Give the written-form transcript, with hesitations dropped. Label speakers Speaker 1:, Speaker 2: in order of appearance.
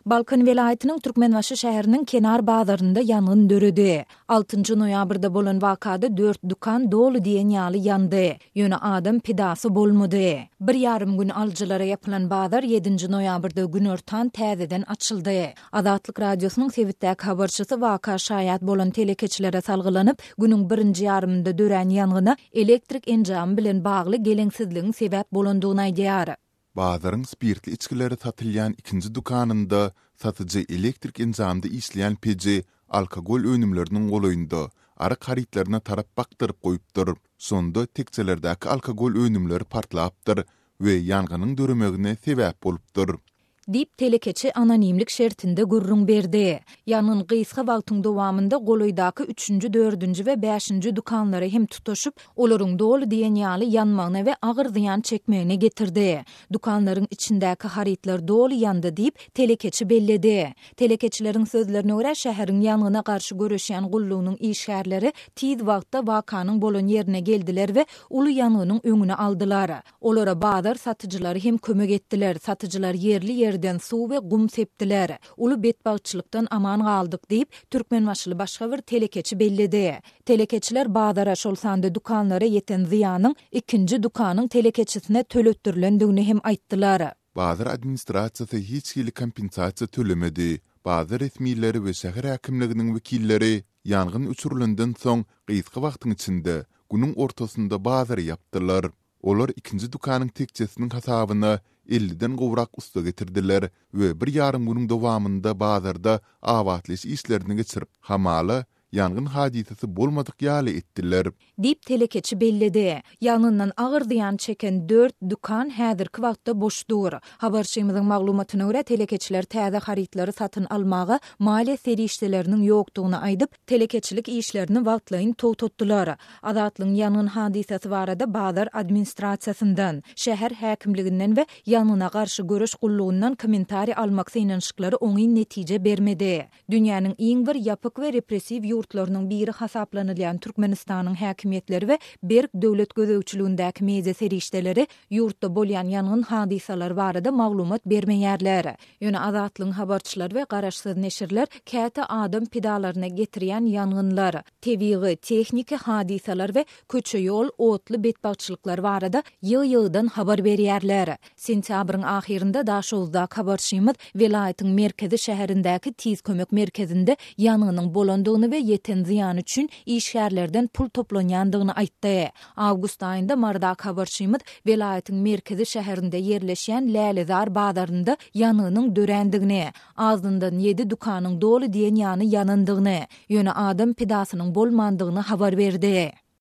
Speaker 1: Balkan vilayetinin Türkmenbaşı şäheriniň kenar bazarynda ýangyn döredi. 6 noýabrda bolan wakada 4 dukan dolu diýen ýaly yandy. Ýöne adam pidasy bolmady. 1,5 gün aljylara ýapylan bazar 7 noýabrda gün örtan täzeden açyldy. Azatlyk radiosynyň Sewitdäki habarçysy waka şaýat bolan telekeçilere salgylanyp, günüň 1-nji ýarymynda dören ýangyna elektrik enjam bilen bagly geleňsizligiň sebäp bolandygyny aýdýar.
Speaker 2: Bazarın spirtli içkileri satılyan ikinci dukanında satıcı elektrik enzamda işleyen peci alkogol önümlerinin goloyunda ara karitlarına tarap baktırıp koyuptur. Sonda tekçelerdeki alkogol önümleri partlayaptır ve yangının dörümegine sebep bolupdur.
Speaker 1: Dip telekeçi anonimlik şertinde gurrun berdi. Yanın gysga wagtyň dowamında goloýdaky 3-nji, 4-nji we 5-nji dukanlary hem tutuşup, olaryň dolu diýen ýaly ýanmagyna we agyr ziýan çekmegine getirdi. Dukanlaryň içindäki haritler dolu ýandy diýip telekeçi belledi. Telekeçileriň sözlerine görä şäheriň ýangyna garşy görüşýän gullugynyň işgärleri tiz wagtda wakanyň bolan ýerine geldiler we uly ýanynyň öňüne aldylar. Olara bazar satyjylary hem kömek etdiler. Satyjylar yerli yerden su ve gum sepdiler. Ulu betbagçylykdan aman galdyk diýip Türkmenbaşyly başga bir telekeçi belledi. Telekeçiler bazara şol sanda dukanlara yeten ziýanyň ikinji dukanyň telekeçisine töletdirilendigini hem aýtdylar.
Speaker 2: Bazar administrasiýasy hiç hili kompensasiýa tölemedi. Bazar resmiýetleri we şäher häkimliginiň wekilleri ýangyn uçurulundan soň gysga wagtyň içinde günüň ortasynda bazar ýapdylar. Olar ikinji dukanyň tekçesiniň hasabyna 50'den gowrak usta getirdiler we 1,5 günüň dowamında bazarda awatlyş işlerini geçirip hamala yangın hadisesi bolmadyk ýaly etdiler.
Speaker 1: Dip telekeçi belledi. Ýanyndan agyr ziýan çeken 4 dukan häzirki wagtda boşdur. Habarçymyzyň maglumatyna görä telekeçiler täze haritlary satyn almaga maliýe serişdeleriniň ýokdugyny aýdyp, telekeçilik işlerini wagtlaýyn togtatdylar. Azatlyň ýangyn hadisesi barada bazar administrasiýasyndan, şäher häkimliginden we ýanyna garşy görüş gullugyndan kommentari almak synanşyklary oňy netije bermedi. Dünýäniň iň bir ýapyk we repressiw ýurtlarynyň biri hasaplanylýan Türkmenistanyň häkimetleri we Berk döwlet gözegçiligindäki meze serişdeleri ýurtda bolýan ýangyn hadisalary barada maglumat bermeýärler. Ýöne azatlyň habarçylar we garaşsyz neşirler käte adam pidalaryna getirýän ýangynlar, tebigy, tehnika hadisalar we köçe ýol, otly betbagçylyklar barada ýyl-ýyldan habar berýärler. Sentýabryň ahirinde Daşowzda habarçymyz vilayetyň merkezi şäherindäki tiz kömek merkezinde ýanynyň bolandygyny we yeten ziýan üçin işgärlerden pul toplanýandygyny aýtdy. Awgust aýynda mardak habarçymyz vilayetyň merkezi şäherinde ýerleşýän Lälezar bazarynda ýanynyň dörendigini, azyndan 7 dukanyň dolu diýen ýany ýanyndygyny, ýöne adam pidasynyň bolmandygyny habar berdi.